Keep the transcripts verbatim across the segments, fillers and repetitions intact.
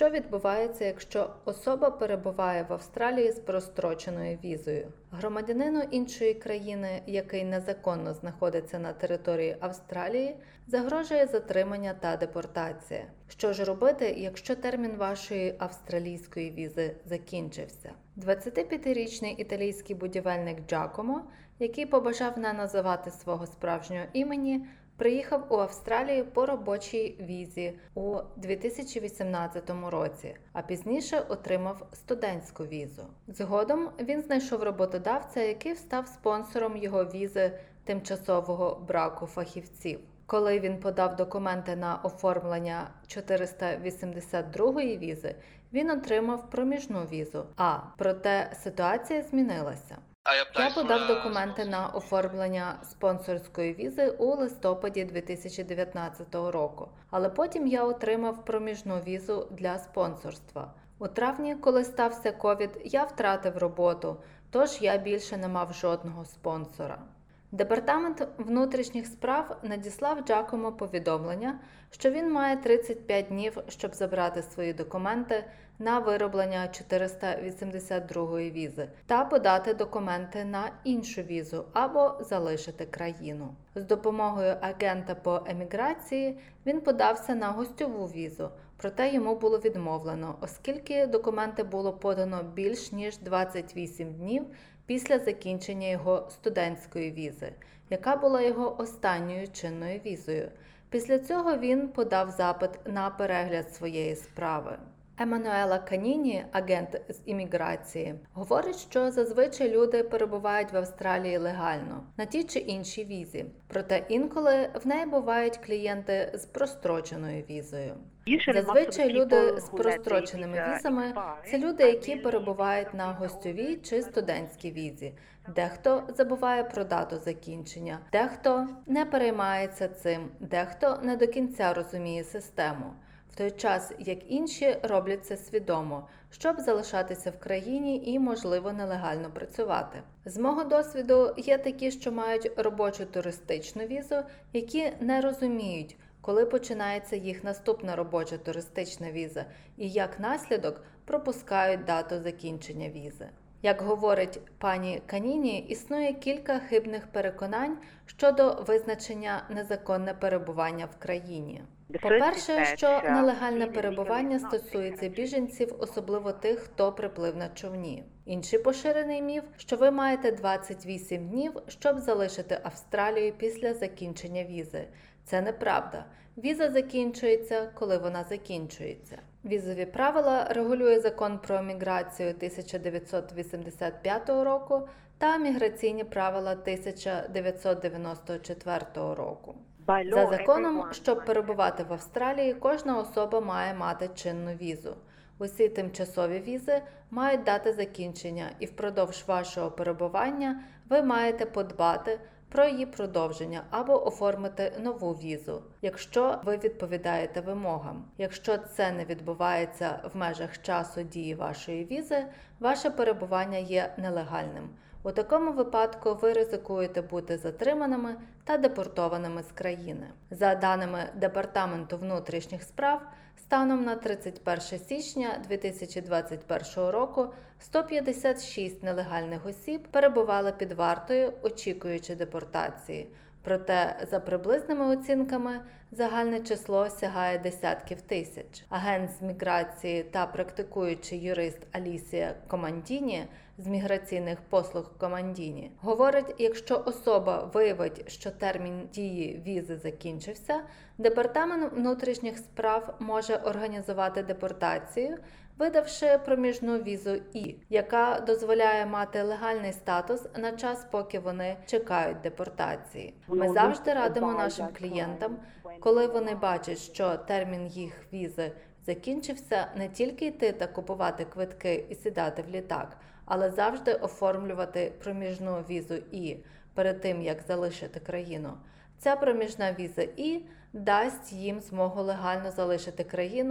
Що відбувається, якщо особа перебуває в Австралії з простроченою візою? Громадянину іншої країни, який незаконно знаходиться на території Австралії, загрожує затримання та депортація. Що ж робити, якщо термін вашої австралійської візи закінчився? двадцятип'ятирічний італійський будівельник Джакомо, який побажав не називати свого справжнього імені, приїхав у Австралію по робочій візі у дві тисячі вісімнадцятому році, а пізніше отримав студентську візу. Згодом він знайшов роботодавця, який став спонсором його візи тимчасового браку фахівців. Коли він подав документи на оформлення чотириста вісімдесят другої візи, він отримав проміжну візу. А, проте ситуація змінилася. Я подав документи на оформлення спонсорської візи у листопаді дві тисячі дев'ятнадцятого року, але потім я отримав проміжну візу для спонсорства. У травні, коли стався ковід, я втратив роботу, тож я більше не мав жодного спонсора. Департамент внутрішніх справ надіслав Джакомо повідомлення, що він має тридцять п'ять днів, щоб забрати свої документи на вироблення чотириста вісімдесят другої візи та подати документи на іншу візу або залишити країну. З допомогою агента по еміграції він подався на гостьову візу, проте йому було відмовлено, оскільки документи було подано більш ніж двадцять вісім днів після закінчення його студентської візи, яка була його останньою чинною візою. Після цього він подав запит на перегляд своєї справи. Еммануела Каніні, агент з імміграції, говорить, що зазвичай люди перебувають в Австралії легально, на тій чи іншій візі. Проте інколи в неї бувають клієнти з простроченою візою. Зазвичай люди з простроченими візами – це люди, які перебувають на гостьовій чи студентській візі. Дехто забуває про дату закінчення, дехто не переймається цим, дехто не до кінця розуміє систему. В той час, як інші роблять це свідомо, щоб залишатися в країні і, можливо, нелегально працювати. З мого досвіду, є такі, що мають робочу туристичну візу, які не розуміють, коли починається їх наступна робоча туристична віза, і як наслідок пропускають дату закінчення візи. Як говорить пані Каніні, існує кілька хибних переконань щодо визначення незаконне перебування в країні. По-перше, що нелегальне перебування стосується біженців, особливо тих, хто приплив на човні. Інший поширений міф, що ви маєте двадцять вісім днів, щоб залишити Австралію після закінчення візи. Це неправда. Віза закінчується, коли вона закінчується. Візові правила регулює Закон про міграцію тисяча дев'ятсот вісімдесят п'ятого року та міграційні правила тисяча дев'ятсот дев'яносто четвертого року. За законом, щоб перебувати в Австралії, кожна особа має мати чинну візу. Усі тимчасові візи мають дати закінчення, і впродовж вашого перебування ви маєте подбати про її продовження або оформити нову візу, якщо ви відповідаєте вимогам. Якщо це не відбувається в межах часу дії вашої візи, ваше перебування є нелегальним. У такому випадку ви ризикуєте бути затриманими та депортованими з країни. За даними Департаменту внутрішніх справ, станом на тридцять перше січня дві тисячі двадцять першого року сто п'ятдесят шість нелегальних осіб перебували під вартою, очікуючи депортації. Проте, за приблизними оцінками, загальне число сягає десятків тисяч. Агент з міграції та практикуючий юрист Алісія Командіні з міграційних послуг Командіні говорить, якщо особа виявить, що термін дії візи закінчився, Департамент внутрішніх справ може організувати депортацію, видавши проміжну візу І, яка дозволяє мати легальний статус на час, поки вони чекають депортації. Ми завжди радимо нашим клієнтам, коли вони бачать, що термін їх візи закінчився, не тільки йти та купувати квитки і сідати в літак, але завжди оформлювати проміжну візу І перед тим, як залишити країну. Ця проміжна віза І дасть їм змогу легально залишити країну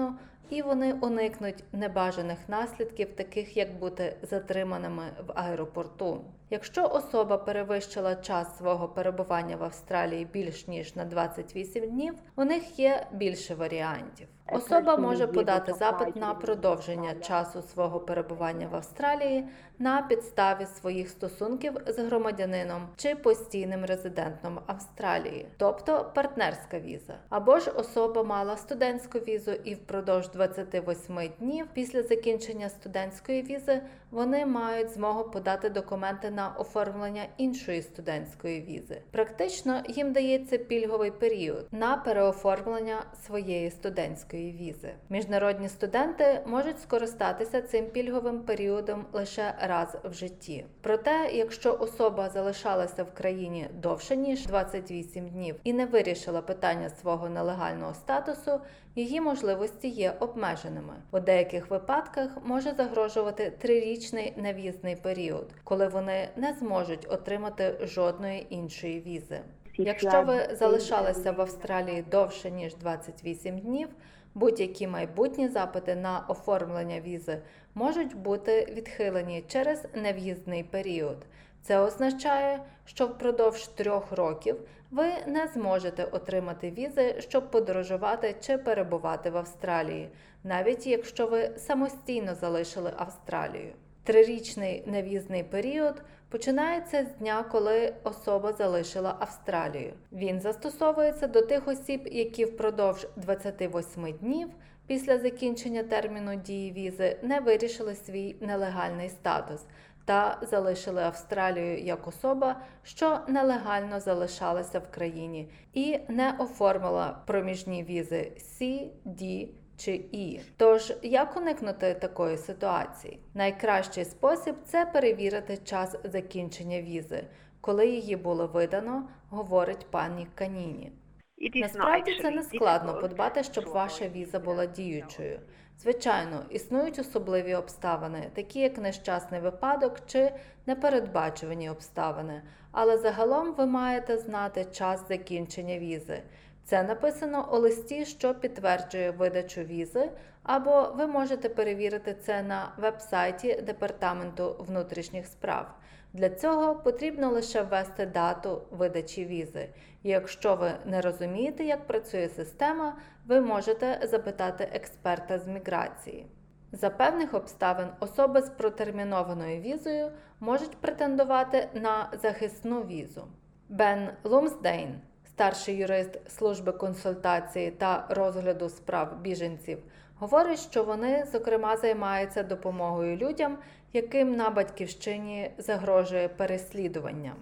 і вони уникнуть небажаних наслідків, таких як бути затриманими в аеропорту. Якщо особа перевищила час свого перебування в Австралії більш ніж на двадцять вісім днів, у них є більше варіантів. Особа може подати запит на продовження часу свого перебування в Австралії на підставі своїх стосунків з громадянином чи постійним резидентом Австралії, тобто партнерська віза. Або ж особа мала студентську візу і впродовж двадцяти восьми днів після закінчення студентської візи вони мають змогу подати документи на оформлення іншої студентської візи. Практично їм дається пільговий період на переоформлення своєї студентської візи. Міжнародні студенти можуть скористатися цим пільговим періодом лише раз в житті. Проте, якщо особа залишалася в країні довше ніж двадцять вісім днів і не вирішила питання свого нелегального статусу, її можливості є обмеженими. У деяких випадках може загрожувати трирічний нев'їзний період, коли вони не зможуть отримати жодної іншої візи. Якщо ви залишалися в Австралії довше ніж двадцять вісім днів, будь-які майбутні запити на оформлення візи можуть бути відхилені через нев'їзний період. Це означає, що впродовж трьох років ви не зможете отримати візи, щоб подорожувати чи перебувати в Австралії, навіть якщо ви самостійно залишили Австралію. Трирічний нев'їзний період починається з дня, коли особа залишила Австралію. Він застосовується до тих осіб, які впродовж двадцяти восьми днів після закінчення терміну дії візи не вирішили свій нелегальний статус та залишили Австралію як особа, що нелегально залишалася в країні і не оформила проміжні візи С, Д чи І. Тож, як уникнути такої ситуації? Найкращий спосіб – це перевірити час закінчення візи, коли її було видано, говорить пані Каніні. Насправді це не складно подбати, щоб ваша віза була діючою. Звичайно, існують особливі обставини, такі як нещасний випадок чи непередбачувані обставини, але загалом ви маєте знати час закінчення візи. Це написано у листі, що підтверджує видачу візи, або ви можете перевірити це на веб-сайті Департаменту внутрішніх справ. Для цього потрібно лише ввести дату видачі візи. І якщо ви не розумієте, як працює система, ви можете запитати експерта з міграції. За певних обставин особи з протермінованою візою можуть претендувати на захисну візу. Бен Лумсдейн, старший юрист служби консультації та розгляду справ біженців, говорить, що вони, зокрема, займаються допомогою людям, яким на батьківщині загрожує переслідування.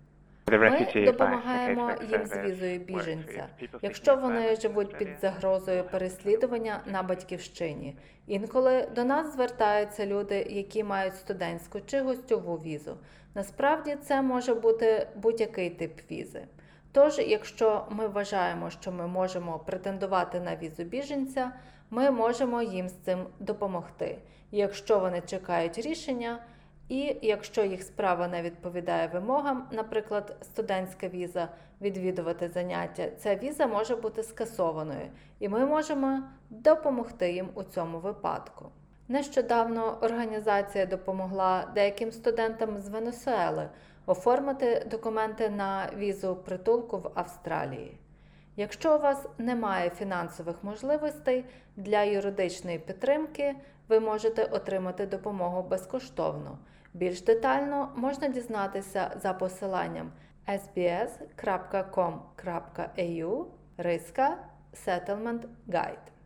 Ми допомагаємо їм з візою біженця, якщо вони живуть під загрозою переслідування на батьківщині. Інколи до нас звертаються люди, які мають студентську чи гостьову візу. Насправді це може бути будь-який тип візи. Тож, якщо ми вважаємо, що ми можемо претендувати на візу біженця, ми можемо їм з цим допомогти. І якщо вони чекають рішення, і якщо їх справа не відповідає вимогам, наприклад, студентська віза, відвідувати заняття, ця віза може бути скасованою, і ми можемо допомогти їм у цьому випадку. Нещодавно організація допомогла деяким студентам з Венесуели оформити документи на візу притулку в Австралії. Якщо у вас немає фінансових можливостей для юридичної підтримки, ви можете отримати допомогу безкоштовно. Більш детально можна дізнатися за посиланням ес бі ес крапка ком крапка ей ю риска Settlement Guide.